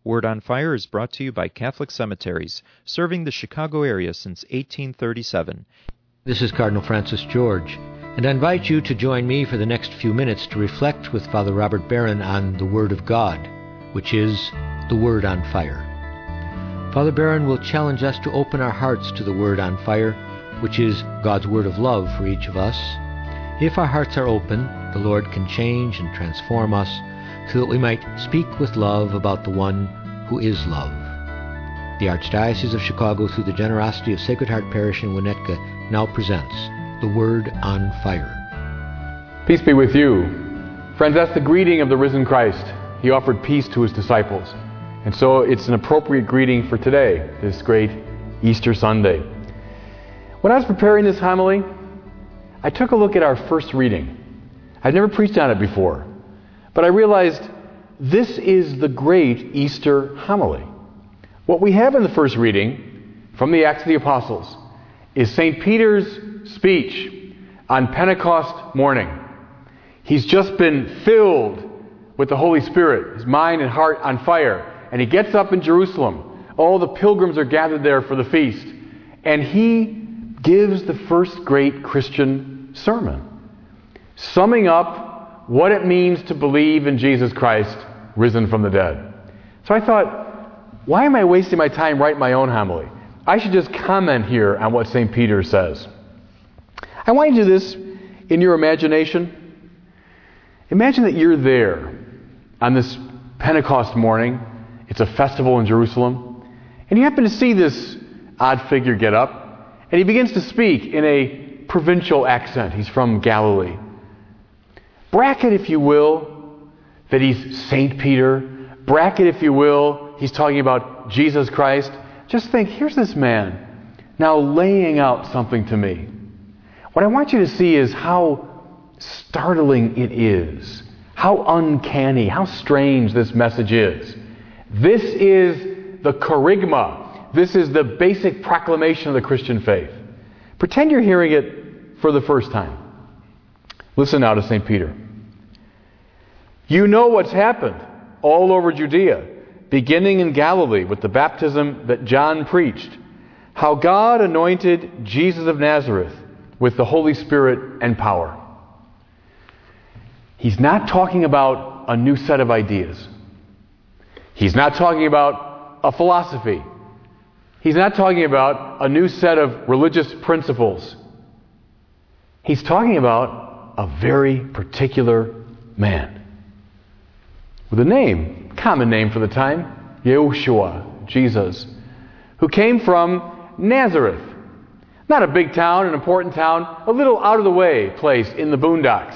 Word on Fire is brought to you by Catholic Cemeteries, serving the Chicago area since 1837. This is Cardinal Francis George, and I invite you to join me for the next few minutes to reflect with Father Robert Barron on the Word of God, which is the Word on Fire. Father Barron will challenge us to open our hearts to the Word on Fire, which is God's word of love for each of us. If our hearts are open, the Lord can change and transform us so that we might speak with love about the one who is love. The Archdiocese of Chicago, through the generosity of Sacred Heart Parish in Winnetka, now presents the Word on Fire. Peace be with you. Friends, that's the greeting of the risen Christ. He offered peace to his disciples. And so it's an appropriate greeting for today, this great Easter Sunday. When I was preparing this homily, I took a look at our first reading. I'd never preached on it before, but I realized this is the great Easter homily. What we have in the first reading from the Acts of the Apostles is St. Peter's speech on Pentecost morning. He's just been filled with the Holy Spirit, his mind and heart on fire, and he gets up in Jerusalem. All the pilgrims are gathered there for the feast, and he gives the first great Christian sermon, summing up what it means to believe in Jesus Christ, risen from the dead. So I thought, why am I wasting my time writing my own homily? I should just comment here on what St. Peter says. I want you to do this in your imagination. Imagine that you're there on this Pentecost morning. It's a festival in Jerusalem. And you happen to see this odd figure get up, and he begins to speak in a provincial accent. He's from Galilee. Bracket, if you will, that he's St. Peter. Bracket, if you will, he's talking about Jesus Christ. Just think, here's this man now laying out something to me. What I want you to see is how startling it is, how uncanny, how strange this message is. This is the kerygma. This is the basic proclamation of the Christian faith. Pretend you're hearing it for the first time. Listen now to St. Peter. You know what's happened all over Judea, beginning in Galilee with the baptism that John preached, how God anointed Jesus of Nazareth with the Holy Spirit and power. He's not talking about a new set of ideas. He's not talking about a philosophy. He's not talking about a new set of religious principles. He's talking about a very particular man with a name, common name for the time, Yeshua, Jesus, who came from Nazareth. Not a big town, an important town, a little out of the way place in the boondocks.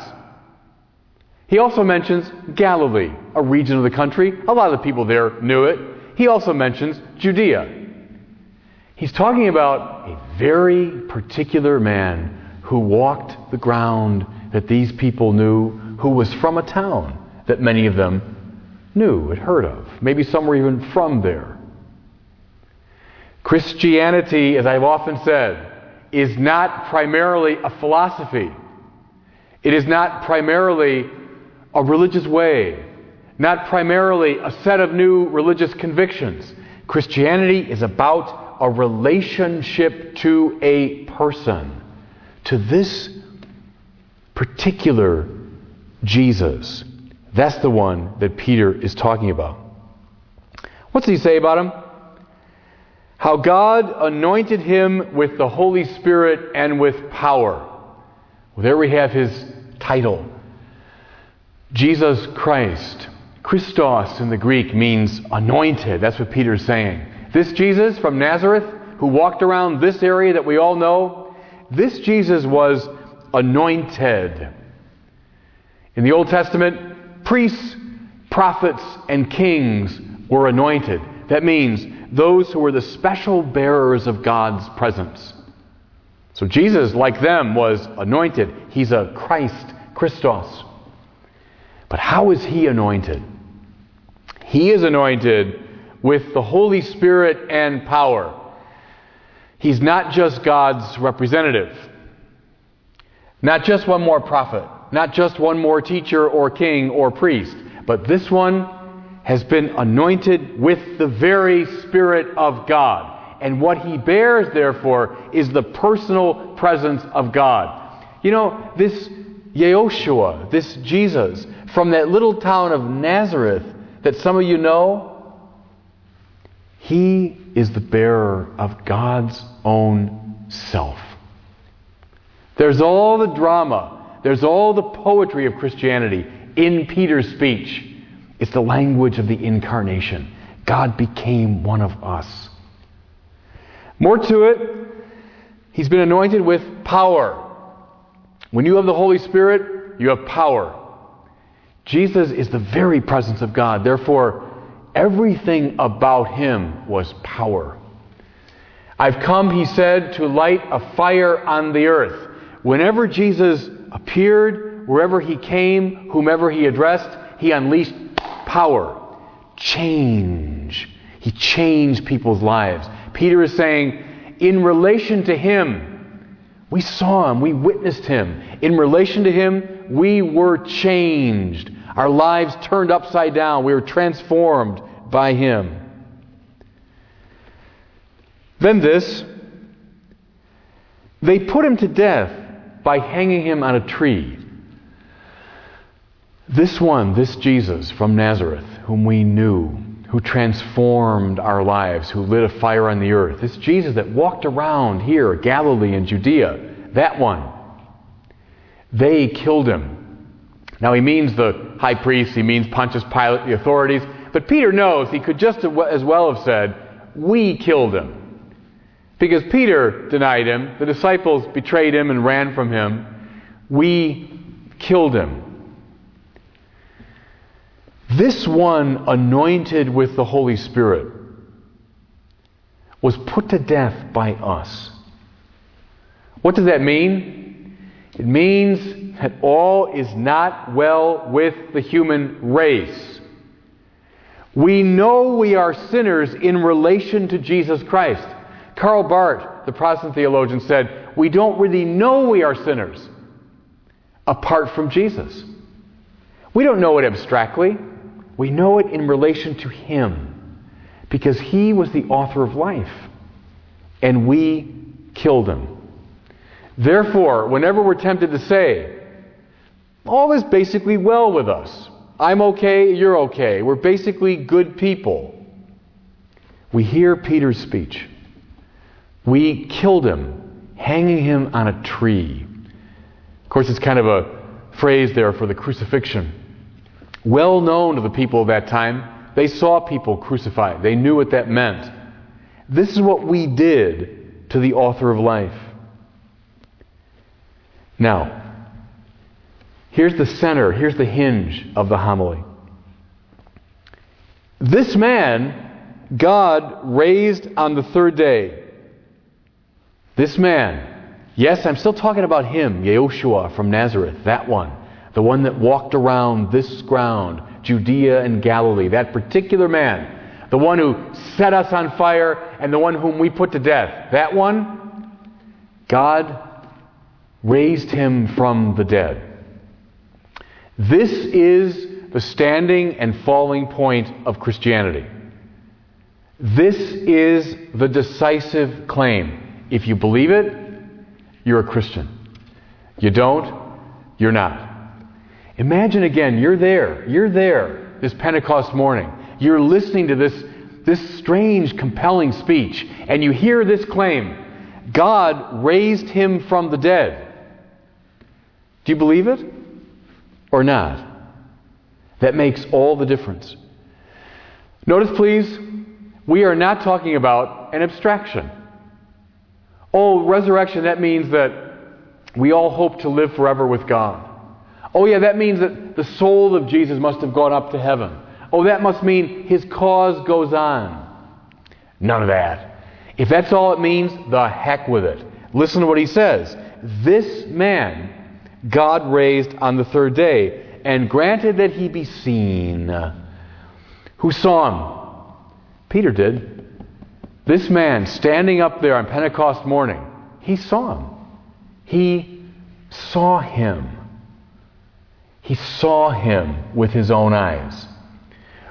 He also mentions Galilee, a region of the country. A lot of the people there knew it. He also mentions Judea. He's talking about a very particular man who walked the ground that these people knew, who was from a town that many of them knew, had heard of. Maybe some were even from there. Christianity, as I've often said, is not primarily a philosophy. It is not primarily a religious way, not primarily a set of new religious convictions. Christianity is about a relationship to a person, to this particular Jesus. That's the one that Peter is talking about. What's he say about him? How God anointed him with the Holy Spirit and with power. Well, there we have his title. Jesus Christ. Christos in the Greek means anointed. That's what Peter's saying. This Jesus from Nazareth, who walked around this area that we all know, this Jesus was anointed. In the Old Testament, priests, prophets, and kings were anointed. That means those who were the special bearers of God's presence. So Jesus, like them, was anointed. He's a Christ, Christos. But how is he anointed? He is anointed with the Holy Spirit and power. He's not just God's representative. Not just one more prophet. Not just one more teacher or king or priest. But this one has been anointed with the very Spirit of God. And what he bears, therefore, is the personal presence of God. You know, this Yehoshua, this Jesus, from that little town of Nazareth that some of you know, he is the bearer of God's own self. There's all the drama, there's all the poetry of Christianity in Peter's speech. It's the language of the incarnation. God became one of us. More to it, he's been anointed with power. When you have the Holy Spirit, you have power. Jesus is the very presence of God. Therefore, everything about him was power. I've come, he said, to light a fire on the earth. Whenever Jesus appeared, wherever he came, whomever he addressed, he unleashed power, change. He changed people's lives. Peter is saying, in relation to him, we saw him, we witnessed him. In relation to him, we were changed. Our lives turned upside down. We were transformed by him. Then they put him to death by hanging him on a tree. This Jesus from Nazareth, whom we knew, who transformed our lives, who lit a fire on the earth. This Jesus that walked around here, Galilee and Judea, that one. They killed him. Now he means the high priest, he means Pontius Pilate, the authorities. But Peter knows he could just as well have said, we killed him. Because Peter denied him, the disciples betrayed him and ran from him. We killed him. This one, anointed with the Holy Spirit, was put to death by us. What does that mean? It means that all is not well with the human race. We know we are sinners in relation to Jesus Christ. Karl Barth, the Protestant theologian, said, we don't really know we are sinners apart from Jesus. We don't know it abstractly. We know it in relation to him because he was the author of life and we killed him. Therefore, whenever we're tempted to say, all is basically well with us. I'm okay, you're okay. We're basically good people. We hear Peter's speech. We killed him, hanging him on a tree. Of course, it's kind of a phrase there for the crucifixion. Well known to the people of that time. They saw people crucified. They knew what that meant. This is what we did to the author of life. Now, here's the center, here's the hinge of the homily. This man, God raised on the third day. This man, yes, I'm still talking about him, Yehoshua from Nazareth, that one. The one that walked around this ground, Judea and Galilee, that particular man. The one who set us on fire and the one whom we put to death. That one, God raised him from the dead. This is the standing and falling point of Christianity. This is the decisive claim. If you believe it, you're a Christian. You don't, you're not. Imagine again, you're there this Pentecost morning. You're listening to this strange, compelling speech, and you hear this claim, God raised him from the dead. Do you believe it or not? That makes all the difference. Notice, please, we are not talking about an abstraction. Oh, resurrection, that means that we all hope to live forever with God. Oh yeah, that means that the soul of Jesus must have gone up to heaven. Oh, that must mean his cause goes on. None of that. If that's all it means, the heck with it. Listen to what he says. This man God raised on the third day, and granted that he be seen. Who saw him? Peter did. This man standing up there on Pentecost morning, he saw him. He saw him. He saw him with his own eyes.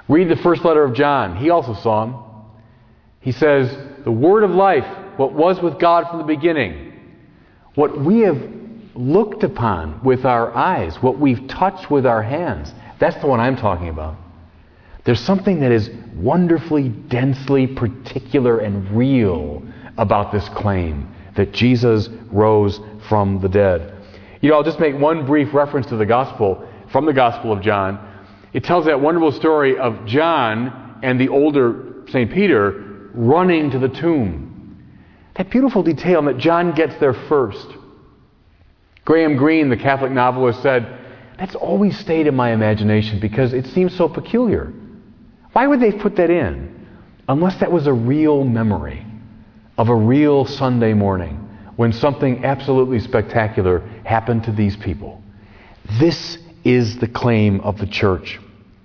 Read the first letter of John. He also saw him. He says, the word of life, what was with God from the beginning, what we have looked upon with our eyes, what we've touched with our hands, that's the one I'm talking about. There's something that is wonderfully, densely particular and real about this claim that Jesus rose from the dead. I'll just make one brief reference to the Gospel, from the Gospel of John. It tells that wonderful story of John and the older St. Peter running to the tomb. That beautiful detail that John gets there first. Graham Greene, the Catholic novelist, said, that's always stayed in my imagination because it seems so peculiar. Why would they put that in? Unless that was a real memory of a real Sunday morning when something absolutely spectacular happened to these people. This is the claim of the church.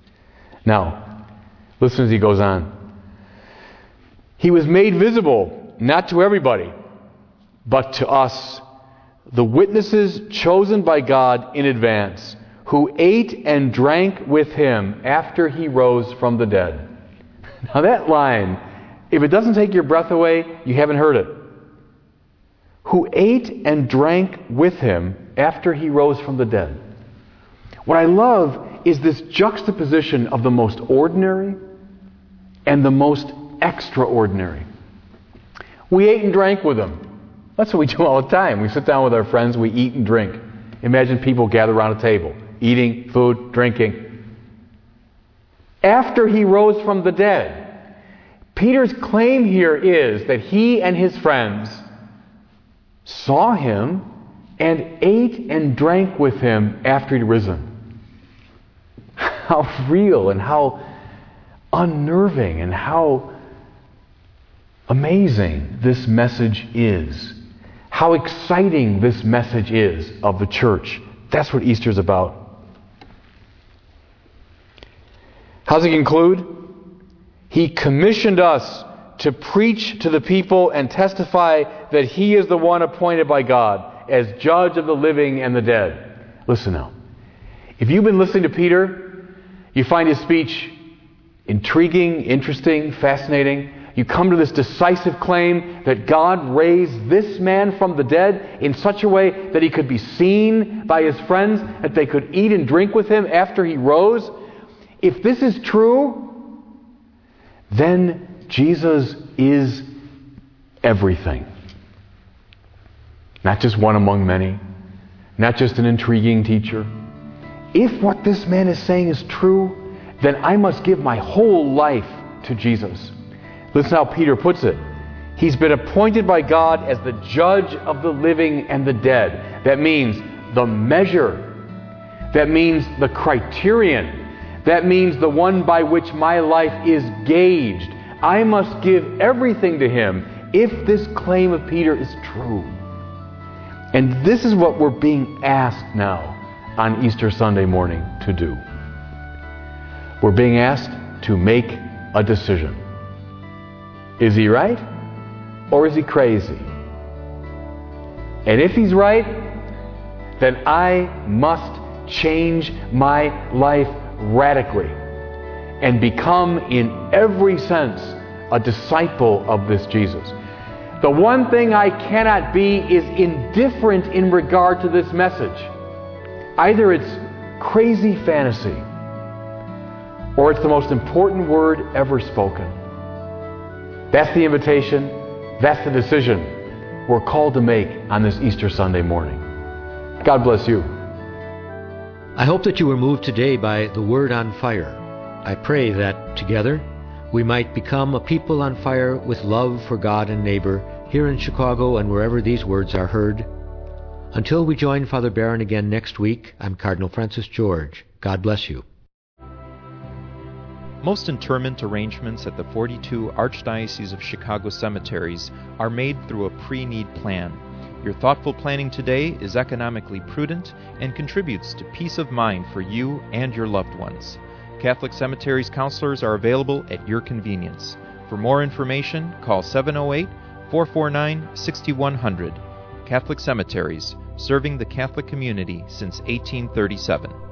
Now, listen as he goes on. He was made visible, not to everybody, but to us, the witnesses chosen by God in advance, who ate and drank with him after he rose from the dead. Now that line, if it doesn't take your breath away, you haven't heard it. Who ate and drank with him after he rose from the dead. What I love is this juxtaposition of the most ordinary and the most extraordinary. We ate and drank with him. That's what we do all the time. We sit down with our friends, we eat and drink. Imagine people gather around a table, eating, food, drinking. After he rose from the dead, Peter's claim here is that he and his friends saw him and ate and drank with him after he'd risen. How real and how unnerving and how amazing this message is. How exciting this message is of the church. That's what Easter's about. How does he conclude? He commissioned us to preach to the people and testify that he is the one appointed by God as judge of the living and the dead. Listen now. If you've been listening to Peter, you find his speech intriguing, interesting, fascinating. You come to this decisive claim that God raised this man from the dead in such a way that he could be seen by his friends, that they could eat and drink with him after he rose. If this is true, then Jesus is everything. Not just one among many. Not just an intriguing teacher. If what this man is saying is true, then I must give my whole life to Jesus. Listen how Peter puts it. He's been appointed by God as the judge of the living and the dead. That means the measure. That means the criterion. That means the one by which my life is gauged. I must give everything to him if this claim of Peter is true. And this is what we're being asked now on Easter Sunday morning to do. We're being asked to make a decision. Is he right? Or is he crazy? And if he's right, then I must change my life radically and become, in every sense, a disciple of this Jesus. The one thing I cannot be is indifferent in regard to this message. Either it's crazy fantasy, or it's the most important word ever spoken. That's the invitation. That's the decision we're called to make on this Easter Sunday morning. God bless you. I hope that you were moved today by the Word on Fire. I pray that, together, we might become a people on fire with love for God and neighbor here in Chicago and wherever these words are heard. Until we join Father Barron again next week, I'm Cardinal Francis George. God bless you. Most interment arrangements at the 42 Archdiocese of Chicago cemeteries are made through a pre-need plan. Your thoughtful planning today is economically prudent and contributes to peace of mind for you and your loved ones. Catholic Cemeteries counselors are available at your convenience. For more information, call 708-449-6100. Catholic Cemeteries, serving the Catholic community since 1837.